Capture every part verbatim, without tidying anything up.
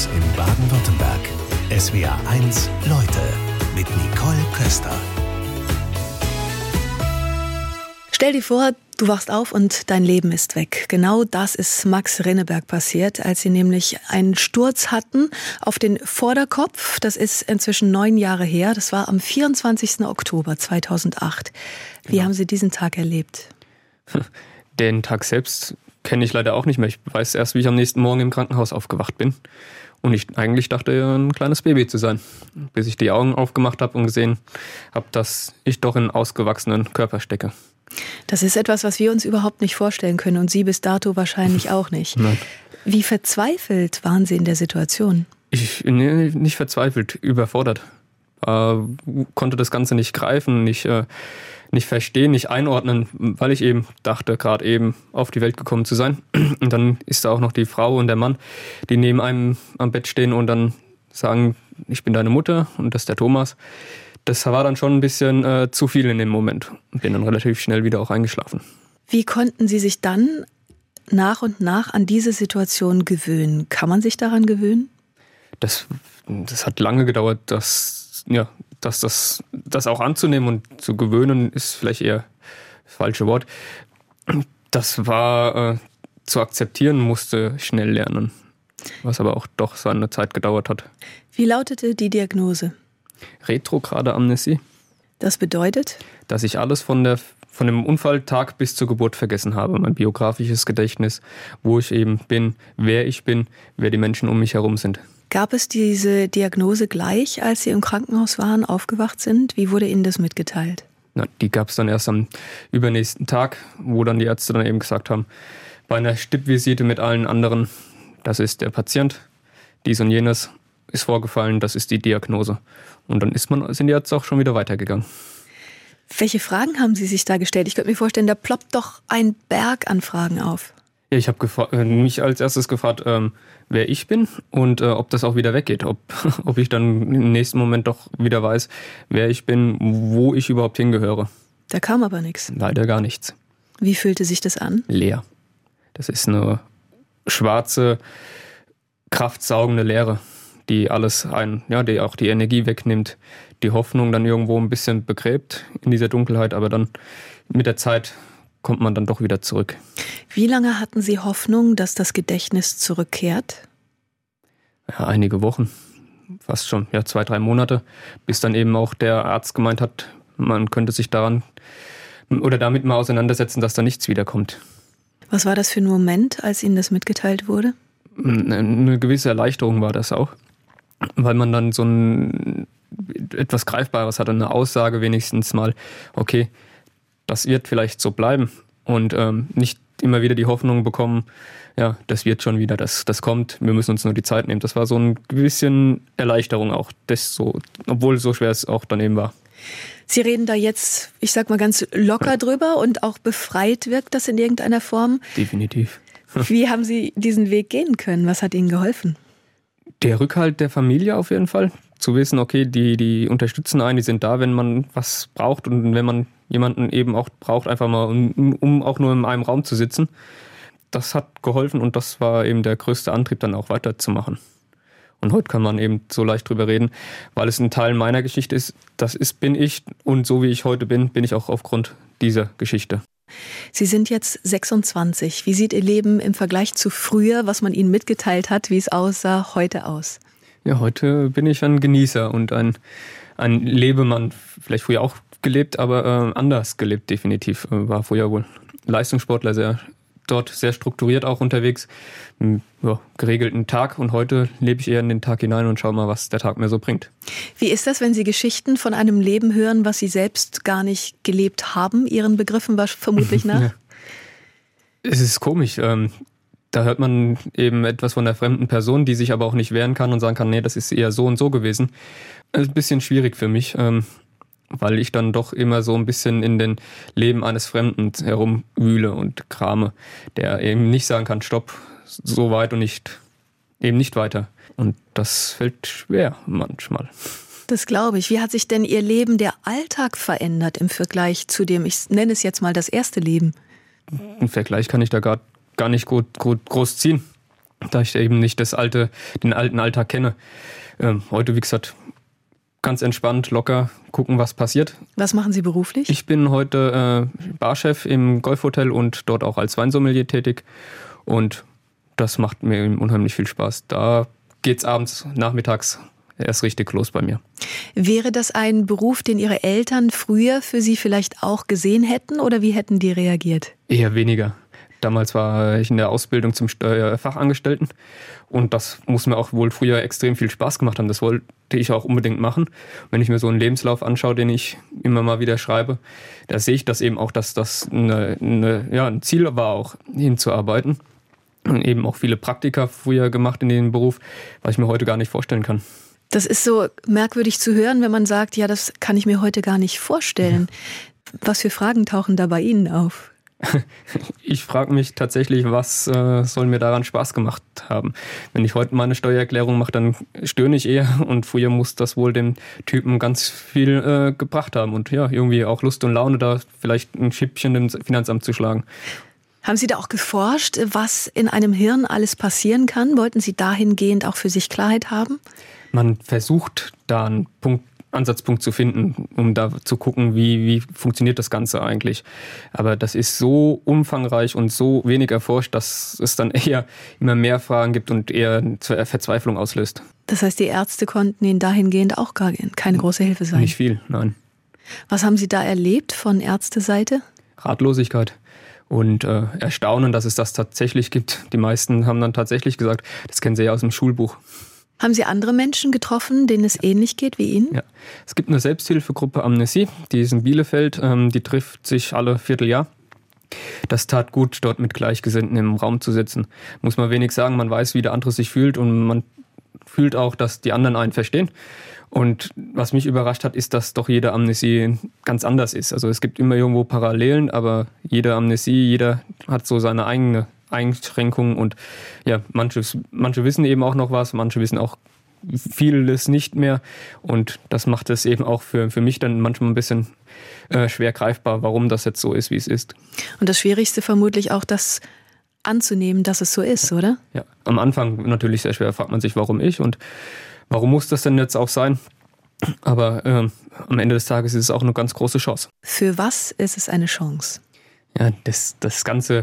Krankenhaus in Baden-Württemberg. S W R eins Leute mit Nicole Köster. Stell dir vor, du wachst auf und dein Leben ist weg. Genau das ist Max Rinneberg passiert, als sie nämlich einen Sturz hatten auf den Vorderkopf. Das ist inzwischen neun Jahre her. Das war am vierundzwanzigsten Oktober zweitausendacht. Wie Genau. haben Sie diesen Tag erlebt? Den Tag selbst kenne ich leider auch nicht mehr. Ich weiß erst, wie ich am nächsten Morgen im Krankenhaus aufgewacht bin. Und ich eigentlich dachte, ein kleines Baby zu sein. Bis ich die Augen aufgemacht habe und gesehen habe, dass ich doch in einen ausgewachsenen Körper stecke. Das ist etwas, was wir uns überhaupt nicht vorstellen können und Sie bis dato wahrscheinlich auch nicht. Nein. Wie verzweifelt waren Sie in der Situation? Ich nee, nicht verzweifelt, überfordert. Äh, konnte das Ganze nicht greifen, nicht, äh, nicht verstehen, nicht einordnen, weil ich eben dachte, gerade eben auf die Welt gekommen zu sein. Und dann ist da auch noch die Frau und der Mann, die neben einem am Bett stehen und dann sagen, ich bin deine Mutter und das ist der Thomas. Das war dann schon ein bisschen äh, zu viel in dem Moment. Bin dann relativ schnell wieder auch eingeschlafen. Wie konnten Sie sich dann nach und nach an diese Situation gewöhnen? Kann man sich daran gewöhnen? Das, das hat lange gedauert, das, ja, das, das, das auch anzunehmen und zu gewöhnen, ist vielleicht eher das falsche Wort. Das war äh, zu akzeptieren, musste schnell lernen, was aber auch doch seine Zeit gedauert hat. Wie lautete die Diagnose? Retrograde Amnesie. Das bedeutet? Dass ich alles von, der, von dem Unfalltag bis zur Geburt vergessen habe. Mein biografisches Gedächtnis, wo ich eben bin, wer ich bin, wer die Menschen um mich herum sind. Gab es diese Diagnose gleich, als Sie im Krankenhaus waren, aufgewacht sind? Wie wurde Ihnen das mitgeteilt? Na, die gab es dann erst am übernächsten Tag, wo dann die Ärzte dann eben gesagt haben, bei einer Stippvisite mit allen anderen, das ist der Patient, dies und jenes ist vorgefallen, das ist die Diagnose. Und dann ist man, sind die Ärzte auch schon wieder weitergegangen. Welche Fragen haben Sie sich da gestellt? Ich könnte mir vorstellen, da ploppt doch ein Berg an Fragen auf. Ja, ich habe gefra- äh, mich als erstes gefragt, ähm, wer ich bin und äh, ob das auch wieder weggeht. Ob, ob ich dann im nächsten Moment doch wieder weiß, wer ich bin, wo ich überhaupt hingehöre. Da kam aber nichts. Leider gar nichts. Wie fühlte sich das an? Leer. Das ist eine schwarze, kraftsaugende Leere, die alles ein, ja, die auch die Energie wegnimmt, die Hoffnung dann irgendwo ein bisschen begräbt in dieser Dunkelheit, aber dann mit der Zeit kommt man dann doch wieder zurück. Wie lange hatten Sie Hoffnung, dass das Gedächtnis zurückkehrt? Ja, einige Wochen, fast schon, ja, zwei, drei Monate, bis dann eben auch der Arzt gemeint hat, man könnte sich daran oder damit mal auseinandersetzen, dass da nichts wiederkommt. Was war das für ein Moment, als Ihnen das mitgeteilt wurde? Eine gewisse Erleichterung war das auch, weil man dann so ein etwas Greifbares hat, eine Aussage wenigstens mal, okay, das wird vielleicht so bleiben und ähm, nicht immer wieder die Hoffnung bekommen, ja, das wird schon wieder, das, das kommt, wir müssen uns nur die Zeit nehmen. Das war so ein bisschen Erleichterung auch, das so, obwohl so schwer es auch daneben war. Sie reden da jetzt, ich sag mal ganz locker drüber und auch befreit wirkt das in irgendeiner Form. Definitiv. Wie haben Sie diesen Weg gehen können? Was hat Ihnen geholfen? Der Rückhalt der Familie auf jeden Fall. Zu wissen, okay, die, die unterstützen einen, die sind da, wenn man was braucht und wenn man jemanden eben auch braucht, einfach mal, um, um auch nur in einem Raum zu sitzen. Das hat geholfen und das war eben der größte Antrieb, dann auch weiterzumachen. Und heute kann man eben so leicht drüber reden, weil es ein Teil meiner Geschichte ist. Das ist, bin ich und so wie ich heute bin, bin ich auch aufgrund dieser Geschichte. Sie sind jetzt sechsundzwanzig. Wie sieht Ihr Leben im Vergleich zu früher, was man Ihnen mitgeteilt hat, wie es aussah, heute aus? Ja, heute bin ich ein Genießer und ein, ein Lebemann. Vielleicht früher auch gelebt, aber äh, anders gelebt definitiv. Äh, war früher wohl Leistungssportler, sehr dort sehr strukturiert auch unterwegs. Ja, geregelten Tag und heute lebe ich eher in den Tag hinein und schaue mal, was der Tag mir so bringt. Wie ist das, wenn Sie Geschichten von einem Leben hören, was Sie selbst gar nicht gelebt haben? Ihren Begriffen war vermutlich nach? Ja. Es ist komisch. Ähm, da hört man eben etwas von der fremden Person, die sich aber auch nicht wehren kann und sagen kann, nee, das ist eher so und so gewesen. Das ist ein bisschen schwierig für mich, ähm, weil ich dann doch immer so ein bisschen in den Leben eines Fremden herumwühle und krame, der eben nicht sagen kann, stopp, so weit und nicht, eben nicht weiter. Und das fällt schwer manchmal. Das glaube ich. Wie hat sich denn Ihr Leben, der Alltag verändert im Vergleich zu dem, ich nenne es jetzt mal das erste Leben? Einen Vergleich kann ich da gar, gar nicht gut, gut, groß ziehen. da ich eben nicht das alte, den alten Alltag kenne. Ähm, heute, wie gesagt, ganz entspannt, locker, gucken, was passiert. Was machen Sie beruflich? Ich bin heute äh, Barchef im Golfhotel und dort auch als Weinsommelier tätig. Und das macht mir unheimlich viel Spaß. Da geht's abends, nachmittags erst richtig los bei mir. Wäre das ein Beruf, den Ihre Eltern früher für Sie vielleicht auch gesehen hätten oder wie hätten die reagiert? Eher weniger. Damals war ich in der Ausbildung zum Steuerfachangestellten und das muss mir auch wohl früher extrem viel Spaß gemacht haben. Das wollte ich auch unbedingt machen. Wenn ich mir so einen Lebenslauf anschaue, den ich immer mal wieder schreibe, da sehe ich das eben auch, dass das eine, eine, ja, ein Ziel war, auch hinzuarbeiten. Und eben auch viele Praktika früher gemacht in dem Beruf, was ich mir heute gar nicht vorstellen kann. Das ist so merkwürdig zu hören, wenn man sagt, ja, das kann ich mir heute gar nicht vorstellen. Ja. Was für Fragen tauchen da bei Ihnen auf? Ich frage mich tatsächlich, was äh, soll mir daran Spaß gemacht haben. Wenn ich heute meine Steuererklärung mache, dann stöhne ich eher und früher muss das wohl dem Typen ganz viel äh, gebracht haben und ja, irgendwie auch Lust und Laune, da vielleicht ein Schippchen dem Finanzamt zu schlagen. Haben Sie da auch geforscht, was in einem Hirn alles passieren kann? Wollten Sie dahingehend auch für sich Klarheit haben? Man versucht da einen Punkt Ansatzpunkt zu finden, um da zu gucken, wie, wie funktioniert das Ganze eigentlich. Aber das ist so umfangreich und so wenig erforscht, dass es dann eher immer mehr Fragen gibt und eher Verzweiflung auslöst. Das heißt, die Ärzte konnten Ihnen dahingehend auch gar keine große Hilfe sein? Nicht viel, nein. Was haben Sie da erlebt von Ärzteseite? Ratlosigkeit und äh, Erstaunen, dass es das tatsächlich gibt. Die meisten haben dann tatsächlich gesagt, das kennen sie ja aus dem Schulbuch. Haben Sie andere Menschen getroffen, denen es ähnlich geht wie Ihnen? Ja, es gibt eine Selbsthilfegruppe Amnesie, die ist in Bielefeld, ähm, die trifft sich alle Vierteljahr. Das tat gut, dort mit Gleichgesinnten im Raum zu sitzen. Muss man wenig sagen, man weiß, wie der andere sich fühlt und man fühlt auch, dass die anderen einen verstehen. Und was mich überrascht hat, ist, dass doch jede Amnesie ganz anders ist. Also es gibt immer irgendwo Parallelen, aber jede Amnesie, jeder hat so seine eigene Einschränkungen und ja, manche, manche wissen eben auch noch was, manche wissen auch vieles nicht mehr und das macht es eben auch für, für mich dann manchmal ein bisschen äh, schwer greifbar, warum das jetzt so ist, wie es ist. Und das Schwierigste vermutlich auch, das anzunehmen, dass es so ist, oder? Ja, am Anfang natürlich sehr schwer, fragt man sich, warum ich und warum muss das denn jetzt auch sein? Aber äh, am Ende des Tages ist es auch eine ganz große Chance. Für was ist es eine Chance? Ja, das, das Ganze,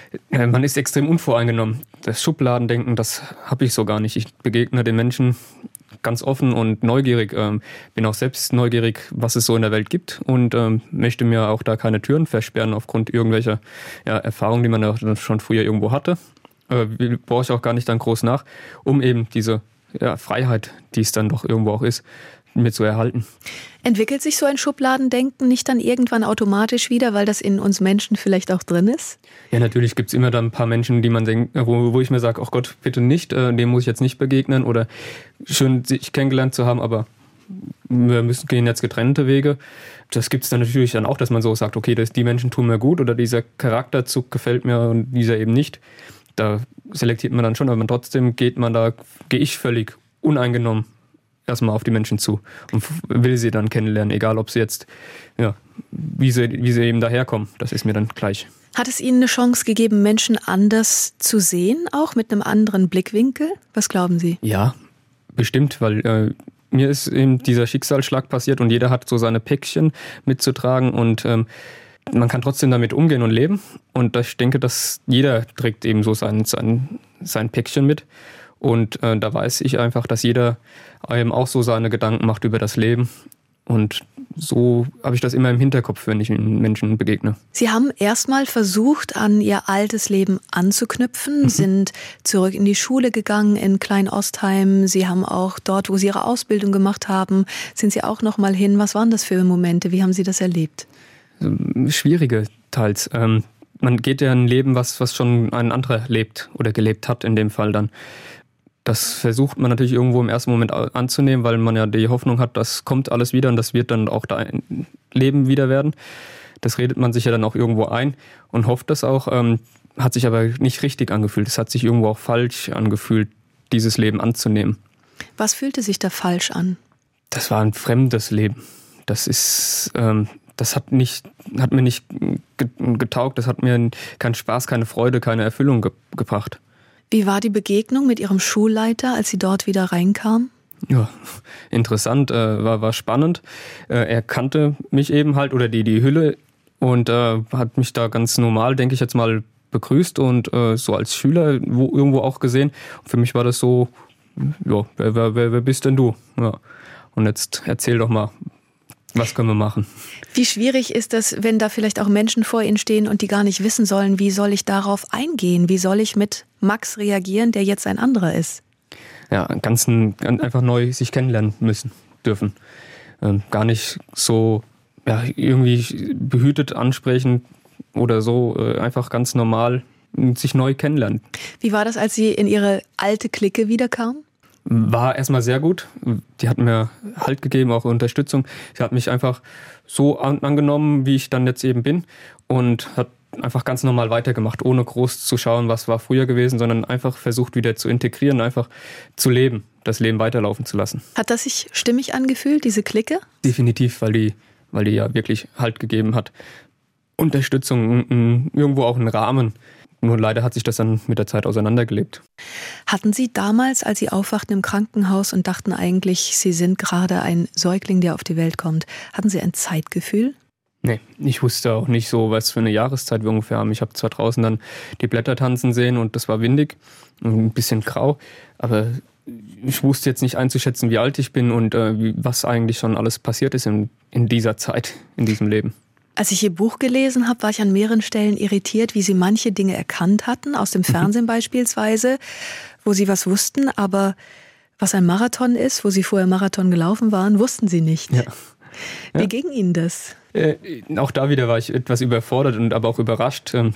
man ist extrem unvoreingenommen. Das Schubladendenken, das habe ich so gar nicht. Ich begegne den Menschen ganz offen und neugierig. Ähm, bin auch selbst neugierig, was es so in der Welt gibt und ähm, möchte mir auch da keine Türen versperren aufgrund irgendwelcher ja, Erfahrungen, die man ja schon früher irgendwo hatte. Äh, brauche ich auch gar nicht dann groß nach, um eben diese ja, Freiheit, die es dann doch irgendwo auch ist, mir zu erhalten. Entwickelt sich so ein Schubladendenken nicht dann irgendwann automatisch wieder, weil das in uns Menschen vielleicht auch drin ist? Ja, natürlich gibt es immer dann ein paar Menschen, die man denkt, wo, wo ich mir sage, ach Gott, bitte nicht, äh, dem muss ich jetzt nicht begegnen oder schön sich kennengelernt zu haben, aber wir müssen gehen jetzt getrennte Wege. Das gibt es dann natürlich dann auch, dass man so sagt, okay, das, die Menschen tun mir gut oder dieser Charakterzug gefällt mir und dieser eben nicht. Da selektiert man dann schon, aber trotzdem geht man da, gehe ich völlig uneingenommen erstmal auf die Menschen zu und will sie dann kennenlernen, egal ob sie jetzt, ja, wie sie, wie sie eben daherkommen, das ist mir dann gleich. Hat es Ihnen eine Chance gegeben, Menschen anders zu sehen, auch mit einem anderen Blickwinkel? Was glauben Sie? Ja, bestimmt, weil äh, mir ist eben dieser Schicksalsschlag passiert und jeder hat so seine Päckchen mitzutragen und ähm, man kann trotzdem damit umgehen und leben und ich denke, dass jeder trägt eben so sein, sein, sein Päckchen mit. Und äh, da weiß ich einfach, dass jeder eben auch so seine Gedanken macht über das Leben. Und so habe ich das immer im Hinterkopf, wenn ich Menschen begegne. Sie haben erstmal versucht, an Ihr altes Leben anzuknüpfen, mhm. sind zurück in die Schule gegangen in Klein-Ostheim. Sie haben auch dort, wo Sie Ihre Ausbildung gemacht haben, sind Sie auch noch mal hin. Was waren das für Momente? Wie haben Sie das erlebt? Schwierige teils. Ähm, man geht ja ein Leben, was, was schon ein anderer lebt oder gelebt hat in dem Fall dann. Das versucht man natürlich irgendwo im ersten Moment anzunehmen, weil man ja die Hoffnung hat, das kommt alles wieder und das wird dann auch dein Leben wieder werden. Das redet man sich ja dann auch irgendwo ein und hofft das auch, ähm, hat sich aber nicht richtig angefühlt. Es hat sich irgendwo auch falsch angefühlt, dieses Leben anzunehmen. Was fühlte sich da falsch an? Das war ein fremdes Leben. Das ist, ähm, das hat nicht, hat mir nicht getaugt, das hat mir keinen Spaß, keine Freude, keine Erfüllung ge- gebracht. Wie war die Begegnung mit Ihrem Schulleiter, als Sie dort wieder reinkamen? Ja, interessant, äh, war, war spannend. Äh, er kannte mich eben halt oder die, die Hülle und äh, hat mich da ganz normal, denke ich jetzt mal, begrüßt und äh, so als Schüler wo, irgendwo auch gesehen. Und für mich war das so, ja, wer, wer, wer, wer bist denn du? Ja. Und jetzt erzähl doch mal, was können wir machen? Wie schwierig ist das, wenn da vielleicht auch Menschen vor Ihnen stehen und die gar nicht wissen sollen, wie soll ich darauf eingehen? Wie soll ich mit Max reagieren, der jetzt ein anderer ist? Ja, ganz, ganz einfach neu sich kennenlernen müssen, dürfen. Ähm, gar nicht so ja, irgendwie behütet ansprechen oder so, äh, einfach ganz normal sich neu kennenlernen. Wie war das, als Sie in Ihre alte Clique wiederkamen? War erstmal sehr gut. Die hat mir Halt gegeben, auch Unterstützung. Sie hat mich einfach so an, angenommen, wie ich dann jetzt eben bin und hat einfach ganz normal weitergemacht, ohne groß zu schauen, was war früher gewesen, sondern einfach versucht wieder zu integrieren, einfach zu leben, das Leben weiterlaufen zu lassen. Hat das sich stimmig angefühlt, diese Clique? Definitiv, weil die, weil die ja wirklich Halt gegeben hat. Unterstützung, irgendwo auch einen Rahmen. Nur leider hat sich das dann mit der Zeit auseinandergelebt. Hatten Sie damals, als Sie aufwachten im Krankenhaus und dachten eigentlich, Sie sind gerade ein Säugling, der auf die Welt kommt, hatten Sie ein Zeitgefühl? Nee, ich wusste auch nicht so, was für eine Jahreszeit wir ungefähr haben. Ich habe zwar draußen dann die Blätter tanzen sehen und das war windig und ein bisschen grau, aber ich wusste jetzt nicht einzuschätzen, wie alt ich bin und äh, wie, was eigentlich schon alles passiert ist in, in dieser Zeit, in diesem Leben. Als ich Ihr Buch gelesen habe, war ich an mehreren Stellen irritiert, wie Sie manche Dinge erkannt hatten, aus dem Fernsehen beispielsweise, wo Sie was wussten, aber was ein Marathon ist, wo Sie vorher Marathon gelaufen waren, wussten Sie nicht. Ja. Wie Ja. ging Ihnen das? Äh, auch da wieder war ich etwas überfordert und aber auch überrascht, äh,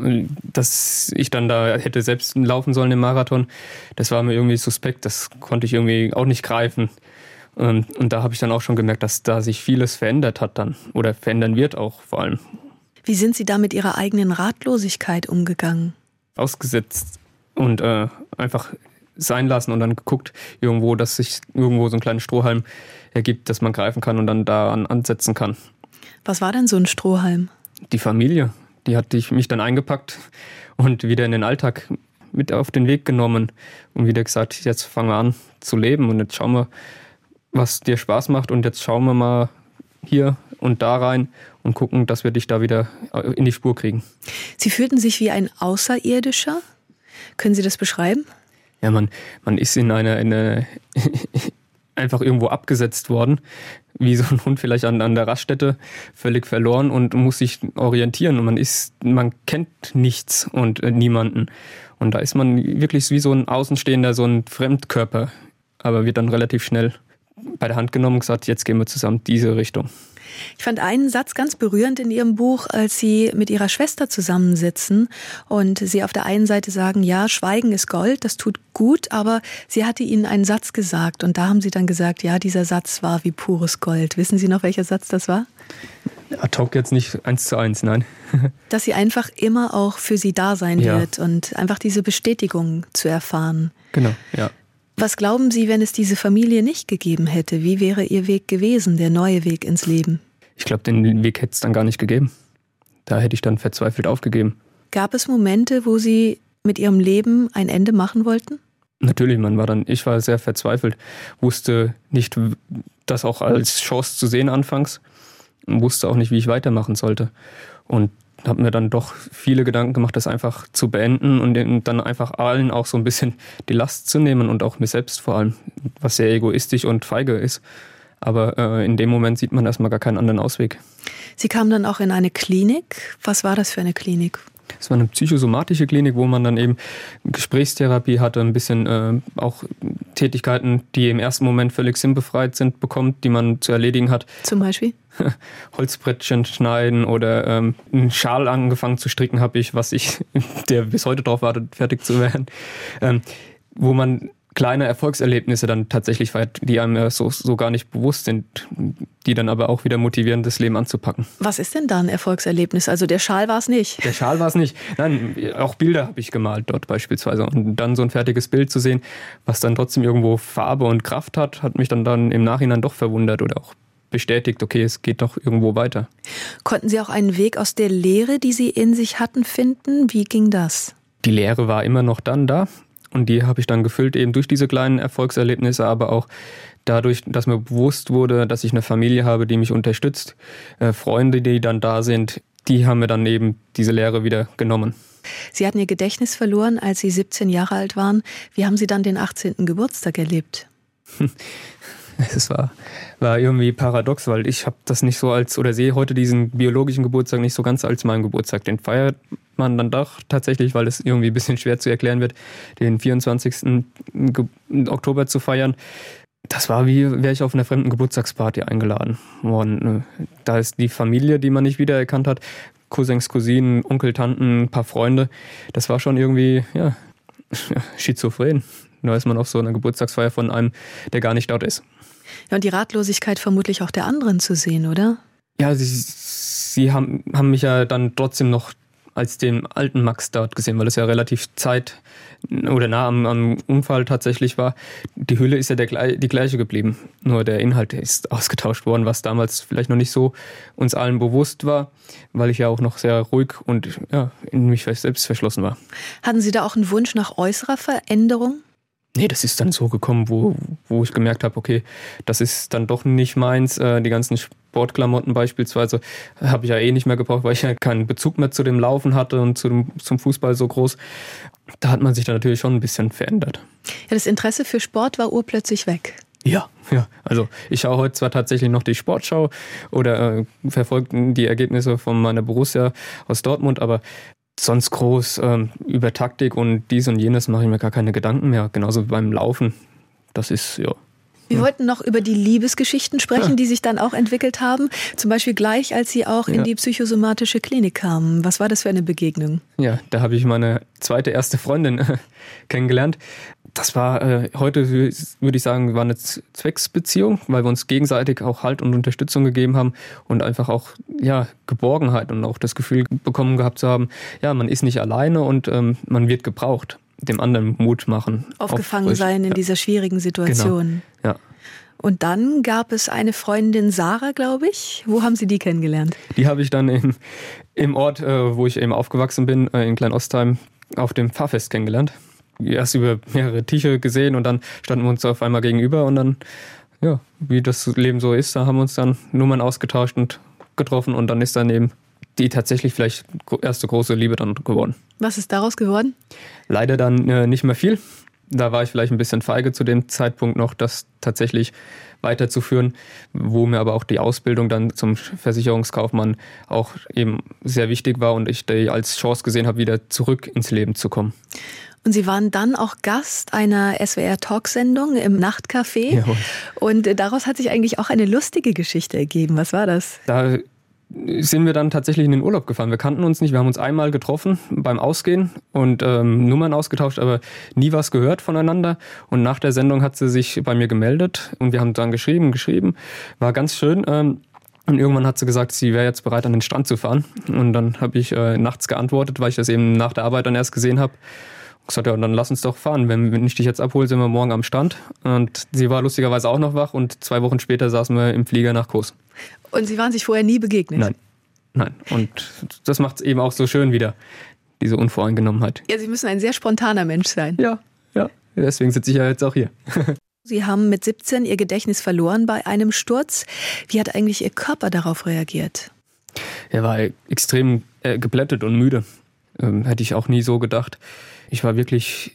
dass ich dann da hätte selbst laufen sollen im Marathon. Das war mir irgendwie suspekt, das konnte ich irgendwie auch nicht greifen. Und, und da habe ich dann auch schon gemerkt, dass da sich vieles verändert hat dann oder verändern wird auch vor allem. Wie sind Sie da mit Ihrer eigenen Ratlosigkeit umgegangen? Ausgesetzt und äh, einfach sein lassen und dann geguckt irgendwo, dass sich irgendwo so ein kleiner Strohhalm ergibt, dass man greifen kann und dann daran ansetzen kann. Was war denn so ein Strohhalm? Die Familie, die hat mich dann eingepackt und wieder in den Alltag mit auf den Weg genommen und wieder gesagt, jetzt fangen wir an zu leben und jetzt schauen wir, was dir Spaß macht und jetzt schauen wir mal hier und da rein und gucken, dass wir dich da wieder in die Spur kriegen. Sie fühlten sich wie ein Außerirdischer? Können Sie das beschreiben? Ja, man, man ist in einer, in einer einfach irgendwo abgesetzt worden, wie so ein Hund vielleicht an, an der Raststätte, völlig verloren und muss sich orientieren und man ist, man kennt nichts und äh, niemanden und da ist man wirklich wie so ein Außenstehender, so ein Fremdkörper, aber wird dann relativ schnell bei der Hand genommen und gesagt, jetzt gehen wir zusammen diese Richtung. Ich fand einen Satz ganz berührend in Ihrem Buch, als Sie mit Ihrer Schwester zusammensitzen und Sie auf der einen Seite sagen, ja, Schweigen ist Gold, das tut gut, aber sie hatte Ihnen einen Satz gesagt und da haben Sie dann gesagt, ja, dieser Satz war wie pures Gold. Wissen Sie noch, welcher Satz das war? Ad hoc jetzt nicht eins zu eins, nein. Dass sie einfach immer auch für Sie da sein ja. wird und einfach diese Bestätigung zu erfahren. Genau, ja. Was glauben Sie, wenn es diese Familie nicht gegeben hätte? Wie wäre Ihr Weg gewesen, der neue Weg ins Leben? Ich glaube, den Weg hätte es dann gar nicht gegeben. Da hätte ich dann verzweifelt aufgegeben. Gab es Momente, wo Sie mit Ihrem Leben ein Ende machen wollten? Natürlich, man war dann, ich war sehr verzweifelt, wusste nicht, das auch als Chance zu sehen anfangs und wusste auch nicht, wie ich weitermachen sollte. Und habe mir dann doch viele Gedanken gemacht, das einfach zu beenden und dann einfach allen auch so ein bisschen die Last zu nehmen und auch mir selbst vor allem, was sehr egoistisch und feige ist. Aber äh, in dem Moment sieht man erstmal gar keinen anderen Ausweg. Sie kamen dann auch in eine Klinik. Was war das für eine Klinik? Es war eine psychosomatische Klinik, wo man dann eben Gesprächstherapie hatte, ein bisschen äh, auch Tätigkeiten, die im ersten Moment völlig sinnbefreit sind, bekommt, die man zu erledigen hat. Zum Beispiel? Holzbrettchen schneiden oder ähm, einen Schal angefangen zu stricken habe ich, was ich, der bis heute darauf wartet, fertig zu werden. Ähm, wo man kleine Erfolgserlebnisse dann tatsächlich feiert, die einem so, so gar nicht bewusst sind, die dann aber auch wieder motivieren, das Leben anzupacken. Was ist denn da ein Erfolgserlebnis? Also der Schal war es nicht? Der Schal war es nicht. Nein, auch Bilder habe ich gemalt dort beispielsweise. Und dann so ein fertiges Bild zu sehen, was dann trotzdem irgendwo Farbe und Kraft hat, hat mich dann, dann im Nachhinein doch verwundert oder auch bestätigt, okay, es geht doch irgendwo weiter. Konnten Sie auch einen Weg aus der Leere, die Sie in sich hatten, finden? Wie ging das? Die Leere war immer noch dann da und die habe ich dann gefüllt eben durch diese kleinen Erfolgserlebnisse, aber auch dadurch, dass mir bewusst wurde, dass ich eine Familie habe, die mich unterstützt, äh, Freunde, die dann da sind, die haben mir dann eben diese Leere wieder genommen. Sie hatten Ihr Gedächtnis verloren, als Sie siebzehn Jahre alt waren. Wie haben Sie dann den achtzehnten Geburtstag erlebt? Es war, war irgendwie paradox, weil ich habe das nicht so als, oder sehe heute diesen biologischen Geburtstag nicht so ganz als meinen Geburtstag. Den feiert man dann doch tatsächlich, weil es irgendwie ein bisschen schwer zu erklären wird, den vierundzwanzigsten Oktober zu feiern. Das war wie, wäre ich auf einer fremden Geburtstagsparty eingeladen worden. Da ist die Familie, die man nicht wiedererkannt hat, Cousins, Cousinen, Onkel, Tanten, ein paar Freunde. Das war schon irgendwie, ja, schizophren. Da ist man auf so einer Geburtstagsfeier von einem, der gar nicht dort ist. Ja, und die Ratlosigkeit vermutlich auch der anderen zu sehen, oder? Ja, sie, sie haben, haben mich ja dann trotzdem noch als den alten Max dort gesehen, weil es ja relativ Zeit oder nah am, am Unfall tatsächlich war. Die Hülle ist ja der, die gleiche geblieben, nur der Inhalt ist ausgetauscht worden, was damals vielleicht noch nicht so uns allen bewusst war, weil ich ja auch noch sehr ruhig und ja, in mich selbst verschlossen war. Hatten Sie da auch einen Wunsch nach äußerer Veränderung? Nee, das ist dann so gekommen, wo, wo ich gemerkt habe, okay, das ist dann doch nicht meins. Äh, die ganzen Sportklamotten beispielsweise habe ich ja eh nicht mehr gebraucht, weil ich ja keinen Bezug mehr zu dem Laufen hatte und zu dem, zum Fußball so groß. Da hat man sich dann natürlich schon ein bisschen verändert. Ja, das Interesse für Sport war urplötzlich weg. Ja, ja. Also ich schaue heute zwar tatsächlich noch die Sportschau oder äh, verfolge die Ergebnisse von meiner Borussia aus Dortmund, aber sonst groß ähm, über Taktik und dies und jenes mache ich mir gar keine Gedanken mehr. Genauso wie beim Laufen. Das ist, ja. Wir wollten noch über die Liebesgeschichten sprechen, ja, die sich dann auch entwickelt haben. Zum Beispiel gleich, als Sie auch in ja. die psychosomatische Klinik kamen. Was war das für eine Begegnung? Ja, da habe ich meine zweite erste Freundin äh, kennengelernt. Das war, äh, heute würde ich sagen, war eine Zwecksbeziehung, weil wir uns gegenseitig auch Halt und Unterstützung gegeben haben und einfach auch, ja, Geborgenheit und auch das Gefühl bekommen gehabt zu haben, ja, man ist nicht alleine und ähm, man wird gebraucht, dem anderen Mut machen. Aufgefangen sein in ja. dieser schwierigen Situation. Genau. Ja. Und dann gab es eine Freundin, Sarah, glaube ich. Wo haben Sie die kennengelernt? Die habe ich dann im, im Ort, äh, wo ich eben aufgewachsen bin, äh, in Kleinostheim, auf dem Pfarrfest kennengelernt. Erst über mehrere Tische gesehen und dann standen wir uns auf einmal gegenüber und dann, ja, wie das Leben so ist, da haben wir uns dann Nummern ausgetauscht und getroffen und dann ist dann eben die tatsächlich vielleicht erste große Liebe dann geworden. Was ist daraus geworden? Leider dann äh, nicht mehr viel. Da war ich vielleicht ein bisschen feige zu dem Zeitpunkt noch, das tatsächlich weiterzuführen, wo mir aber auch die Ausbildung dann zum Versicherungskaufmann auch eben sehr wichtig war und ich die als Chance gesehen habe, wieder zurück ins Leben zu kommen. Und Sie waren dann auch Gast einer S W R-Talksendung im Nachtcafé. Jawohl. Und daraus hat sich eigentlich auch eine lustige Geschichte ergeben. Was war das? Da sind wir dann tatsächlich in den Urlaub gefahren. Wir kannten uns nicht. Wir haben uns einmal getroffen beim Ausgehen und ähm, Nummern ausgetauscht, aber nie was gehört voneinander. Und nach der Sendung hat sie sich bei mir gemeldet und wir haben dann geschrieben, geschrieben. War ganz schön. Ähm, Und irgendwann hat sie gesagt, sie wäre jetzt bereit, an den Strand zu fahren. Und dann habe ich äh, nachts geantwortet, weil ich das eben nach der Arbeit dann erst gesehen habe. Ich gesagt, ja, dann lass uns doch fahren. Wenn, wenn ich dich jetzt abhole, sind wir morgen am Strand. Und sie war lustigerweise auch noch wach und zwei Wochen später saßen wir im Flieger nach Kos. Und Sie waren sich vorher nie begegnet? Nein, nein. Und das macht es eben auch so schön wieder, diese Unvoreingenommenheit. Ja, Sie müssen ein sehr spontaner Mensch sein. Ja, ja. Deswegen sitze ich ja jetzt auch hier. Sie haben mit siebzehn Ihr Gedächtnis verloren bei einem Sturz. Wie hat eigentlich Ihr Körper darauf reagiert? Er war extrem äh, geblättet und müde. Ähm, hätte ich auch nie so gedacht. Ich war wirklich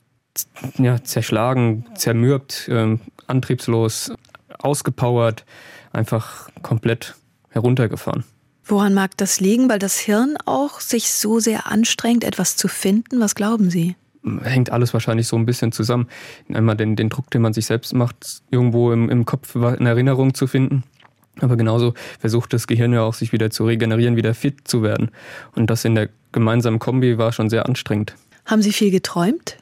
ja, zerschlagen, zermürbt, ähm, antriebslos, ausgepowert, einfach komplett heruntergefahren. Woran mag das liegen? Weil das Hirn auch sich so sehr anstrengt, etwas zu finden? Was glauben Sie? Hängt alles wahrscheinlich so ein bisschen zusammen. Einmal den, den Druck, den man sich selbst macht, irgendwo im, im Kopf eine Erinnerung zu finden. Aber genauso versucht das Gehirn ja auch, sich wieder zu regenerieren, wieder fit zu werden. Und das in der gemeinsamen Kombi war schon sehr anstrengend. Haben Sie viel geträumt?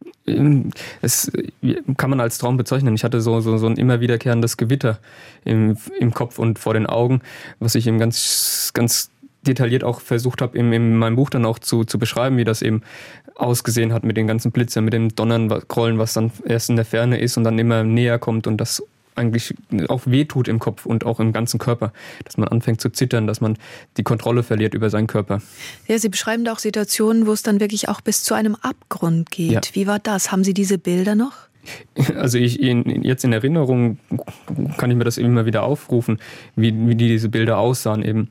Es kann man als Traum bezeichnen. Ich hatte so, so, so ein immer wiederkehrendes Gewitter im, im Kopf und vor den Augen, was ich eben ganz, ganz detailliert auch versucht habe, in, in meinem Buch dann auch zu, zu beschreiben, wie das eben ausgesehen hat mit den ganzen Blitzern, mit dem Donnern, Grollen, was dann erst in der Ferne ist und dann immer näher kommt und das eigentlich auch wehtut im Kopf und auch im ganzen Körper, dass man anfängt zu zittern, dass man die Kontrolle verliert über seinen Körper. Ja, Sie beschreiben da auch Situationen, wo es dann wirklich auch bis zu einem Abgrund geht. Ja. Wie war das? Haben Sie diese Bilder noch? Also ich jetzt in Erinnerung kann ich mir das immer wieder aufrufen, wie, wie diese Bilder aussahen eben.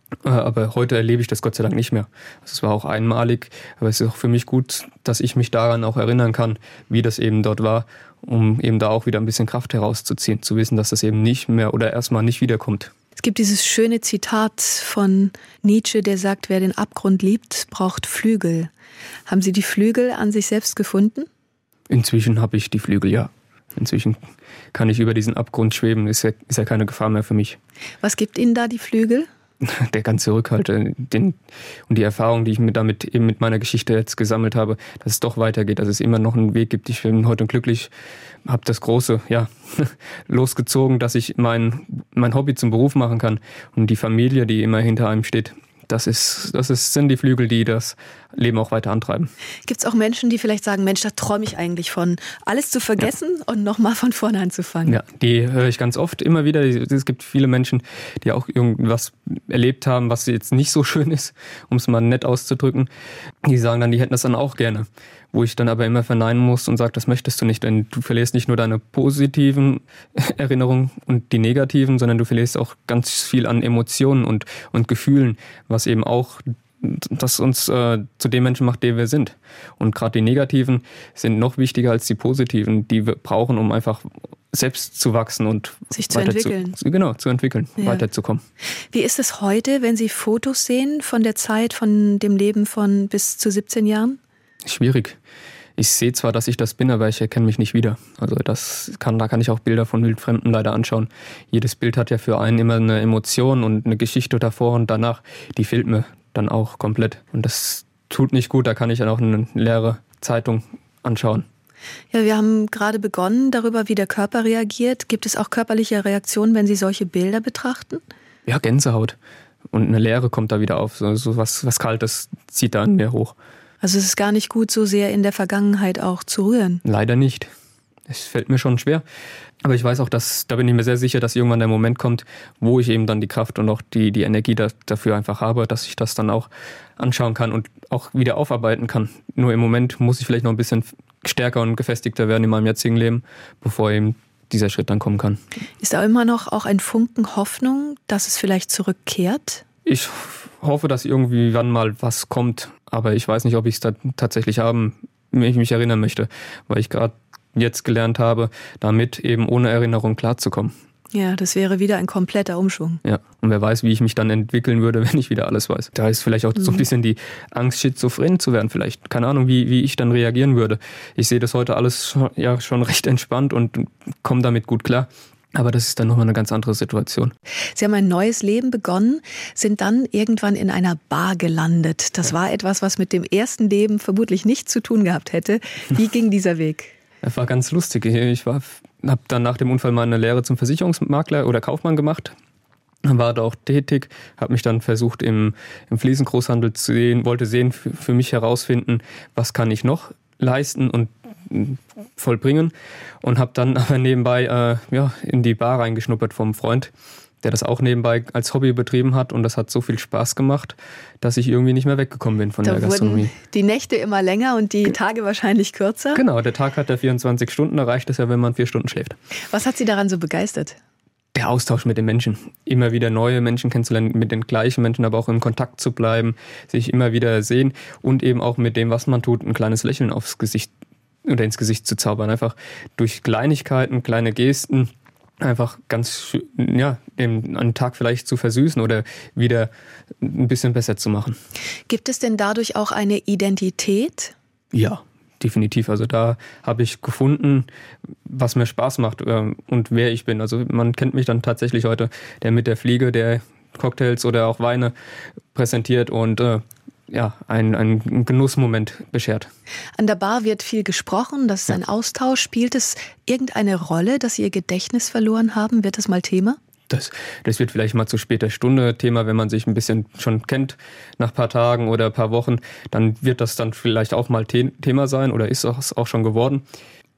Aber heute erlebe ich das Gott sei Dank nicht mehr. Es war auch einmalig, aber es ist auch für mich gut, dass ich mich daran auch erinnern kann, wie das eben dort war, um eben da auch wieder ein bisschen Kraft herauszuziehen, zu wissen, dass das eben nicht mehr oder erstmal nicht wiederkommt. Es gibt dieses schöne Zitat von Nietzsche, der sagt, wer den Abgrund liebt, braucht Flügel. Haben Sie die Flügel an sich selbst gefunden? Inzwischen habe ich die Flügel, ja. Inzwischen kann ich über diesen Abgrund schweben, ist ja, ist ja keine Gefahr mehr für mich. Was gibt Ihnen da die Flügel? Der ganze Rückhalt den, und die Erfahrung, die ich mit damit eben mit meiner Geschichte jetzt gesammelt habe, dass es doch weitergeht, dass es immer noch einen Weg gibt. Ich bin heute glücklich, habe das Große ja losgezogen, dass ich mein, mein Hobby zum Beruf machen kann und die Familie, die immer hinter einem steht. Das ist, das ist, sind die Flügel, die das Leben auch weiter antreiben. Gibt es auch Menschen, die vielleicht sagen, Mensch, da träume ich eigentlich von, alles zu vergessen ja. und nochmal von vorne anzufangen? Ja, die höre ich ganz oft immer wieder. Es gibt viele Menschen, die auch irgendwas erlebt haben, was jetzt nicht so schön ist, um es mal nett auszudrücken. Die sagen dann, die hätten das dann auch gerne. Wo ich dann aber immer verneinen muss und sage, das möchtest du nicht, denn du verlierst nicht nur deine positiven Erinnerungen und die negativen, sondern du verlierst auch ganz viel an Emotionen und, und Gefühlen, was eben auch das uns äh, zu den Menschen macht, die wir sind. Und gerade die negativen sind noch wichtiger als die positiven, die wir brauchen, um einfach selbst zu wachsen und sich zu entwickeln. Zu, genau, zu entwickeln, ja. weiterzukommen. Wie ist es heute, wenn Sie Fotos sehen von der Zeit, von dem Leben von bis zu siebzehn Jahren? Schwierig. Ich sehe zwar, dass ich das bin, aber ich erkenne mich nicht wieder. Also das kann, da kann ich auch Bilder von Wildfremden leider anschauen. Jedes Bild hat ja für einen immer eine Emotion und eine Geschichte davor und danach. Die fehlt mir dann auch komplett. Und das tut nicht gut, da kann ich dann auch eine leere Zeitung anschauen. Ja, wir haben gerade begonnen darüber, wie der Körper reagiert. Gibt es auch körperliche Reaktionen, wenn Sie solche Bilder betrachten? Ja, Gänsehaut. Und eine Leere kommt da wieder auf. So, so was, was Kaltes zieht da an mir hoch. Also es ist gar nicht gut, so sehr in der Vergangenheit auch zu rühren. Leider nicht. Es fällt mir schon schwer. Aber ich weiß auch, dass, da bin ich mir sehr sicher, dass irgendwann der Moment kommt, wo ich eben dann die Kraft und auch die, die Energie da, dafür einfach habe, dass ich das dann auch anschauen kann und auch wieder aufarbeiten kann. Nur im Moment muss ich vielleicht noch ein bisschen stärker und gefestigter werden in meinem jetzigen Leben, bevor eben dieser Schritt dann kommen kann. Ist da immer noch auch ein Funken Hoffnung, dass es vielleicht zurückkehrt? Ich hoffe, dass irgendwie wann mal was kommt, aber ich weiß nicht, ob ich es da tatsächlich haben, wenn ich mich erinnern möchte, weil ich gerade jetzt gelernt habe, damit eben ohne Erinnerung klarzukommen. Ja, das wäre wieder ein kompletter Umschwung. Ja, und wer weiß, wie ich mich dann entwickeln würde, wenn ich wieder alles weiß. Da ist vielleicht auch mhm. so ein bisschen die Angst, schizophren zu werden vielleicht. Keine Ahnung, wie, wie ich dann reagieren würde. Ich sehe das heute alles ja schon recht entspannt und komme damit gut klar. Aber das ist dann nochmal eine ganz andere Situation. Sie haben ein neues Leben begonnen, sind dann irgendwann in einer Bar gelandet. Das war etwas, was mit dem ersten Leben vermutlich nichts zu tun gehabt hätte. Wie ging dieser Weg? Das war ganz lustig. Ich habe dann nach dem Unfall mal eine Lehre zum Versicherungsmakler oder Kaufmann gemacht. War da auch tätig, habe mich dann versucht im, im Fliesengroßhandel zu sehen, wollte sehen, für, für mich herausfinden, was kann ich noch leisten und vollbringen und habe dann aber nebenbei äh, ja, in die Bar reingeschnuppert vom Freund, der das auch nebenbei als Hobby betrieben hat und das hat so viel Spaß gemacht, dass ich irgendwie nicht mehr weggekommen bin von da der Gastronomie. Wurden die Nächte immer länger und die Tage wahrscheinlich kürzer? Genau, der Tag hat ja vierundzwanzig Stunden, da reicht es ja, wenn man vier Stunden schläft. Was hat Sie daran so begeistert? Der Austausch mit den Menschen. Immer wieder neue Menschen kennenzulernen, mit den gleichen Menschen, aber auch im Kontakt zu bleiben, sich immer wieder sehen und eben auch mit dem, was man tut, ein kleines Lächeln aufs Gesicht oder ins Gesicht zu zaubern. Einfach durch Kleinigkeiten, kleine Gesten, einfach ganz, ja, den, einen Tag vielleicht zu versüßen oder wieder ein bisschen besser zu machen. Gibt es denn dadurch auch eine Identität? Ja, definitiv. Also da habe ich gefunden, was mir Spaß macht äh, und wer ich bin. Also man kennt mich dann tatsächlich heute, der mit der Fliege, der Cocktails oder auch Weine präsentiert und äh, ja, ein, ein Genussmoment beschert. An der Bar wird viel gesprochen, das ist ein Austausch. Spielt es irgendeine Rolle, dass Sie Ihr Gedächtnis verloren haben? Wird das mal Thema? Das, das wird vielleicht mal zu später Stunde Thema, wenn man sich ein bisschen schon kennt nach ein paar Tagen oder ein paar Wochen. Dann wird das dann vielleicht auch mal The- Thema sein oder ist es auch schon geworden.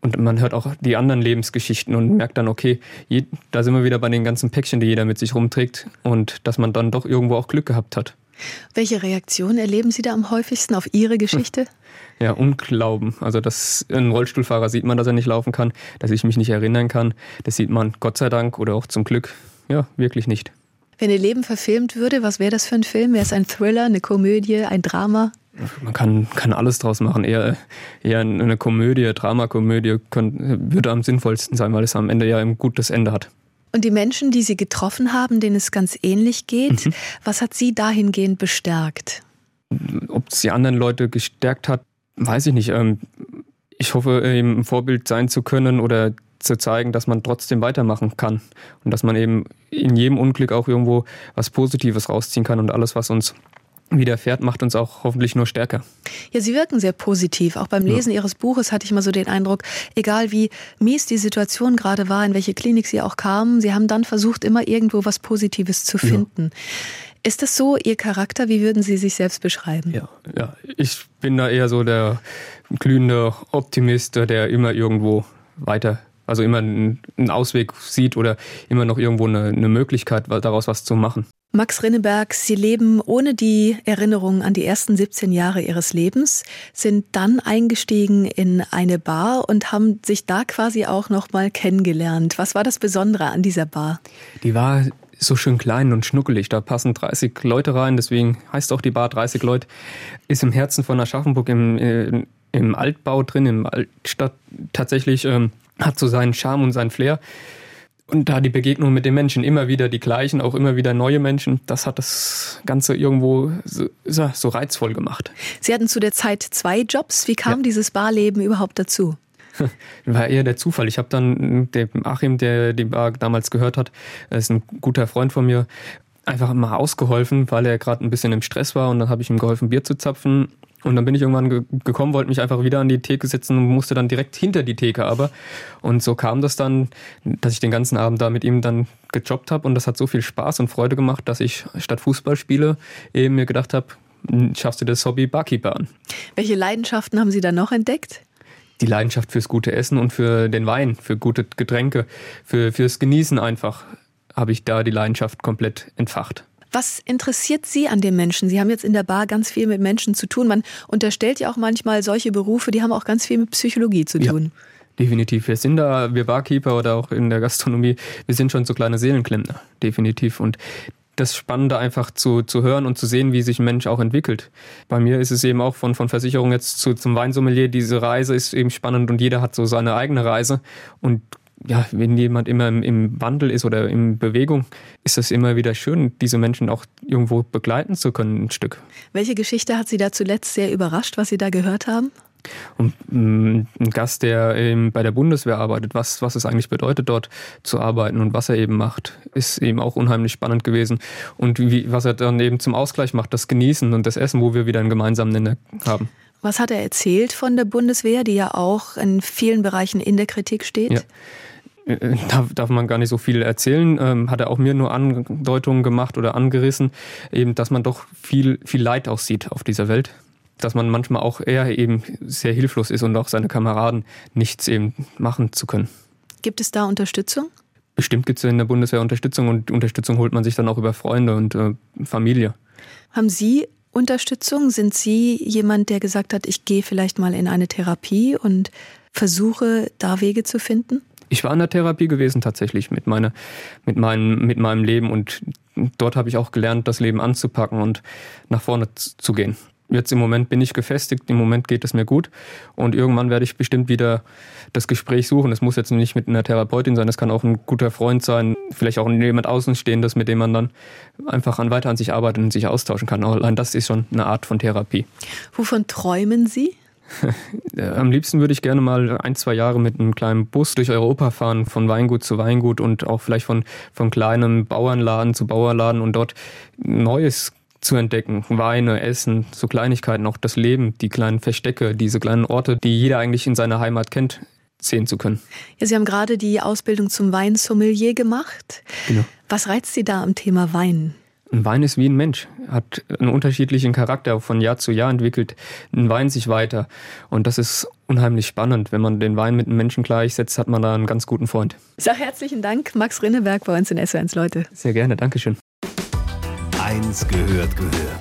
Und man hört auch die anderen Lebensgeschichten und merkt dann, okay, je, da sind wir wieder bei den ganzen Päckchen, die jeder mit sich rumträgt und dass man dann doch irgendwo auch Glück gehabt hat. Welche Reaktion erleben Sie da am häufigsten auf Ihre Geschichte? Ja, Unglauben. Also dass ein Rollstuhlfahrer sieht man, dass er nicht laufen kann, dass ich mich nicht erinnern kann. Das sieht man Gott sei Dank oder auch zum Glück, ja, wirklich nicht. Wenn Ihr Leben verfilmt würde, was wäre das für ein Film? Wäre es ein Thriller, eine Komödie, ein Drama? Man kann, kann alles draus machen. Eher, eher eine Komödie, Dramakomödie können, würde am sinnvollsten sein, weil es am Ende ja ein gutes Ende hat. Und die Menschen, die Sie getroffen haben, denen es ganz ähnlich geht, mhm. was hat Sie dahingehend bestärkt? Ob es die anderen Leute gestärkt hat, weiß ich nicht. Ich hoffe, eben ein Vorbild sein zu können oder zu zeigen, dass man trotzdem weitermachen kann. Und dass man eben in jedem Unglück auch irgendwo was Positives rausziehen kann und alles, was uns widerfährt, macht uns auch hoffentlich nur stärker. Ja, Sie wirken sehr positiv. Auch beim Lesen ja. Ihres Buches hatte ich mal so den Eindruck, egal wie mies die Situation gerade war, in welche Klinik Sie auch kamen, Sie haben dann versucht, immer irgendwo was Positives zu finden. Ja. Ist das so Ihr Charakter? Wie würden Sie sich selbst beschreiben? Ja, ja, ich bin da eher so der glühende Optimist, der immer irgendwo weiter, also immer einen Ausweg sieht oder immer noch irgendwo eine, eine Möglichkeit, daraus was zu machen. Max Rinneberg, Sie leben ohne die Erinnerung an die ersten siebzehn Jahre Ihres Lebens, sind dann eingestiegen in eine Bar und haben sich da quasi auch noch mal kennengelernt. Was war das Besondere an dieser Bar? Die war so schön klein und schnuckelig, da passen dreißig Leute rein, deswegen heißt auch die Bar dreißig Leute. Ist im Herzen von Aschaffenburg im, äh, im Altbau drin, im Altstadt tatsächlich, ähm, hat so seinen Charme und seinen Flair. Und da die Begegnung mit den Menschen, immer wieder die gleichen, auch immer wieder neue Menschen, das hat das Ganze irgendwo so, so reizvoll gemacht. Sie hatten zu der Zeit zwei Jobs. Wie kam ja. dieses Barleben überhaupt dazu? War eher der Zufall. Ich habe dann dem Achim, der die Bar damals gehört hat, er ist ein guter Freund von mir, einfach mal ausgeholfen, weil er gerade ein bisschen im Stress war. Und dann habe ich ihm geholfen, Bier zu zapfen. Und dann bin ich irgendwann ge- gekommen, wollte mich einfach wieder an die Theke setzen und musste dann direkt hinter die Theke aber. Und so kam das dann, dass ich den ganzen Abend da mit ihm dann gejobbt habe. Und das hat so viel Spaß und Freude gemacht, dass ich statt Fußballspiele eben mir gedacht habe, schaffst du das Hobby Barkeeper an. Welche Leidenschaften haben Sie dann noch entdeckt? Die Leidenschaft fürs gute Essen und für den Wein, für gute Getränke, für fürs Genießen einfach, habe ich da die Leidenschaft komplett entfacht. Was interessiert Sie an den Menschen? Sie haben jetzt in der Bar ganz viel mit Menschen zu tun. Man unterstellt ja auch manchmal solche Berufe, die haben auch ganz viel mit Psychologie zu tun. Ja, definitiv. Wir sind da, wir Barkeeper oder auch in der Gastronomie, wir sind schon so kleine Seelenklempner, definitiv. Und das Spannende einfach zu, zu hören und zu sehen, wie sich ein Mensch auch entwickelt. Bei mir ist es eben auch von, von Versicherung jetzt zu, zum Weinsommelier, diese Reise ist eben spannend und jeder hat so seine eigene Reise. Und ja, wenn jemand immer im, im Wandel ist oder in Bewegung, ist es immer wieder schön, diese Menschen auch irgendwo begleiten zu können, ein Stück. Welche Geschichte hat Sie da zuletzt sehr überrascht, was Sie da gehört haben? Und ein Gast, der eben bei der Bundeswehr arbeitet, was, was es eigentlich bedeutet, dort zu arbeiten und was er eben macht, ist eben auch unheimlich spannend gewesen. Und wie, was er dann eben zum Ausgleich macht, das Genießen und das Essen, wo wir wieder einen gemeinsamen Nenner haben. Was hat er erzählt von der Bundeswehr, die ja auch in vielen Bereichen in der Kritik steht? Ja. Da darf man gar nicht so viel erzählen, ähm, hat er auch mir nur Andeutungen gemacht oder angerissen, eben, dass man doch viel, viel Leid auch sieht auf dieser Welt. Dass man manchmal auch eher eben sehr hilflos ist und auch seine Kameraden nichts eben machen zu können. Gibt es da Unterstützung? Bestimmt gibt es in der Bundeswehr Unterstützung und Unterstützung holt man sich dann auch über Freunde und äh, Familie. Haben Sie Unterstützung? Sind Sie jemand, der gesagt hat, ich gehe vielleicht mal in eine Therapie und versuche, da Wege zu finden? Ich war in der Therapie gewesen tatsächlich mit, meiner, mit, meinem, mit meinem Leben und dort habe ich auch gelernt, das Leben anzupacken und nach vorne zu gehen. Jetzt im Moment bin ich gefestigt, im Moment geht es mir gut und irgendwann werde ich bestimmt wieder das Gespräch suchen. Es muss jetzt nicht mit einer Therapeutin sein, es kann auch ein guter Freund sein, vielleicht auch jemand Außenstehendes, mit dem man dann einfach an, weiter an sich arbeitet und sich austauschen kann. Allein das ist schon eine Art von Therapie. Wovon träumen Sie? Am liebsten würde ich gerne mal ein, zwei Jahre mit einem kleinen Bus durch Europa fahren, von Weingut zu Weingut und auch vielleicht von, von kleinem Bauernladen zu Bauernladen und dort Neues zu entdecken. Weine, Essen, so Kleinigkeiten, auch das Leben, die kleinen Verstecke, diese kleinen Orte, die jeder eigentlich in seiner Heimat kennt, sehen zu können. Ja, Sie haben gerade die Ausbildung zum Weinsommelier gemacht. Genau. Was reizt Sie da am Thema Wein? Ein Wein ist wie ein Mensch, hat einen unterschiedlichen Charakter, von Jahr zu Jahr entwickelt ein Wein sich weiter. Und das ist unheimlich spannend. Wenn man den Wein mit einem Menschen gleichsetzt, hat man da einen ganz guten Freund. Ich sage herzlichen Dank, Max Rinneberg bei uns in S W R eins Leute. Sehr gerne, Dankeschön. Eins gehört gehört.